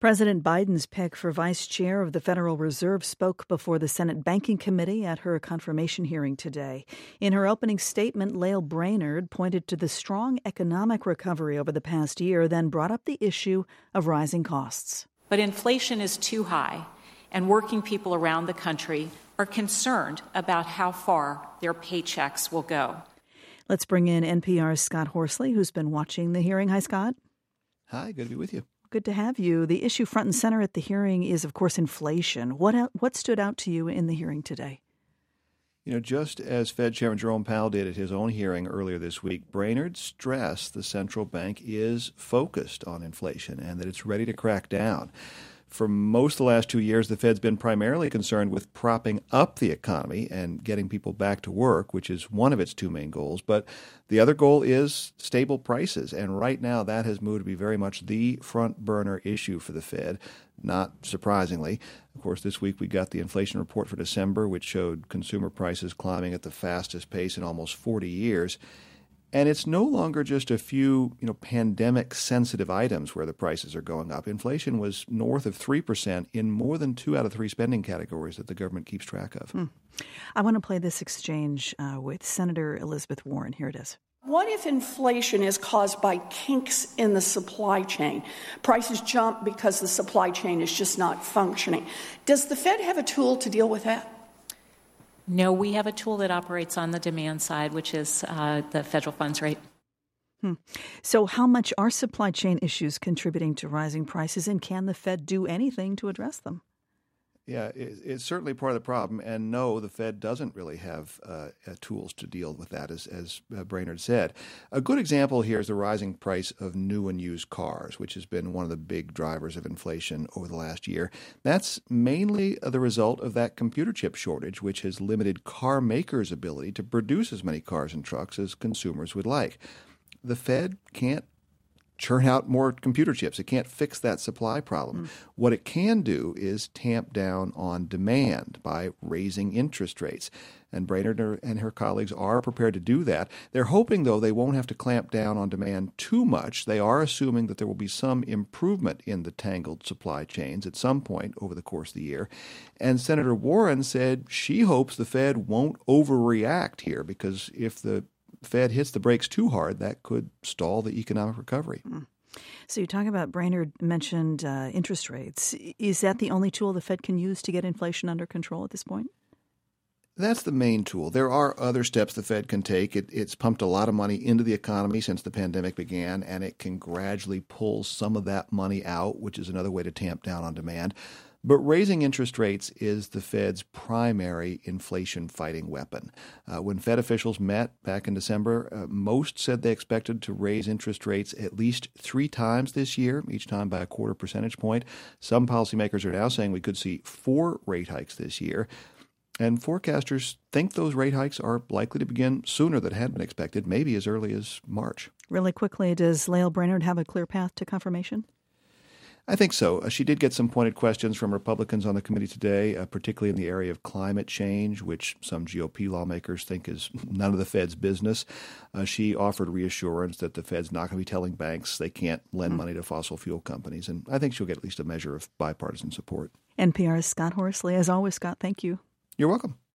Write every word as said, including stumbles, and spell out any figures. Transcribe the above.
President Biden's pick for vice chair of the Federal Reserve spoke before the Senate Banking Committee at her confirmation hearing today. In her opening statement, Lael Brainard pointed to the strong economic recovery over the past year, then brought up the issue of rising costs. But inflation is too high, and working people around the country are concerned about how far their paychecks will go. Let's bring in N P R's Scott Horsley, who's been watching the hearing. Hi, Scott. Hi, good to be with you. Good to have you. The issue front and center at the hearing is, of course, inflation. What el- what stood out to you in the hearing today? You know, just as Fed Chairman Jerome Powell did at his own hearing earlier this week, Brainard stressed the central bank is focused on inflation and that it's ready to crack down. For most of the last two years, the Fed's been primarily concerned with propping up the economy and getting people back to work, which is one of its two main goals. But the other goal is stable prices. And right now, that has moved to be very much the front burner issue for the Fed, not surprisingly. Of course, this week we got the inflation report for December, which showed consumer prices climbing at the fastest pace in almost forty years. And it's no longer just a few, you know, pandemic-sensitive items where the prices are going up. Inflation was north of three percent in more than two out of three spending categories that the government keeps track of. Hmm. I want to play this exchange uh, with Senator Elizabeth Warren. Here it is. What if inflation is caused by kinks in the supply chain? Prices jump because the supply chain is just not functioning. Does the Fed have a tool to deal with that? No, we have a tool that operates on the demand side, which is uh, the federal funds rate. Hmm. So how much are supply chain issues contributing to rising prices, and can the Fed do anything to address them? Yeah, it, it's certainly part of the problem. And no, the Fed doesn't really have uh, uh, tools to deal with that, as, as uh, Brainard said. A good example here is the rising price of new and used cars, which has been one of the big drivers of inflation over the last year. That's mainly the result of that computer chip shortage, which has limited car makers' ability to produce as many cars and trucks as consumers would like. The Fed can't churn out more computer chips. It can't fix that supply problem. Mm. What it can do is tamp down on demand by raising interest rates. And Brainard and her colleagues are prepared to do that. They're hoping, though, they won't have to clamp down on demand too much. They are assuming that there will be some improvement in the tangled supply chains at some point over the course of the year. And Senator Warren said she hopes the Fed won't overreact here, because if the Fed hits the brakes too hard, that could stall the economic recovery. Mm. So you talk about, Brainard mentioned uh, interest rates. Is that the only tool the Fed can use to get inflation under control at this point? That's the main tool. There are other steps the Fed can take. It, it's pumped a lot of money into the economy since the pandemic began, and it can gradually pull some of that money out, which is another way to tamp down on demand. But raising interest rates is the Fed's primary inflation-fighting weapon. Uh, when Fed officials met back in December, uh, most said they expected to raise interest rates at least three times this year, each time by a quarter percentage point. Some policymakers are now saying we could see four rate hikes this year. And forecasters think those rate hikes are likely to begin sooner than had been expected, maybe as early as March. Really quickly, does Lael Brainard have a clear path to confirmation? I think so. Uh, she did get some pointed questions from Republicans on the committee today, uh, particularly in the area of climate change, which some G O P lawmakers think is none of the Fed's business. Uh, she offered reassurance that the Fed's not going to be telling banks they can't lend mm. money to fossil fuel companies. And I think she'll get at least a measure of bipartisan support. N P R's Scott Horsley. As always, Scott, thank you. You're welcome.